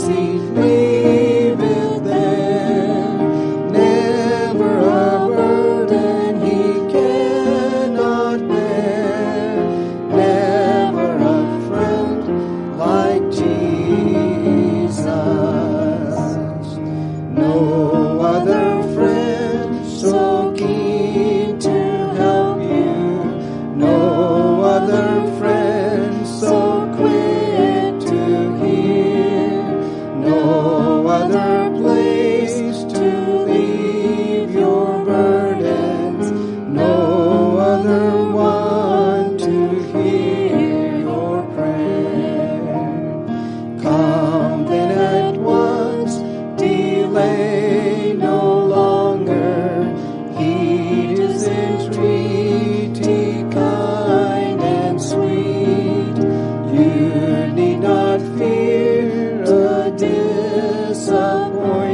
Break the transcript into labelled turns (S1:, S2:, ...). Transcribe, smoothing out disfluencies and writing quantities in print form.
S1: seat, leave it there. Never a burden he cannot bear. Never a friend like Jesus. No other friend so keen to help you. No other friend so quick to hear. No other place to leave your burdens. No other one to hear your prayer. Come then at once, delay no longer. Heed his entreaty, kind and sweet. You need not fear a disappointment.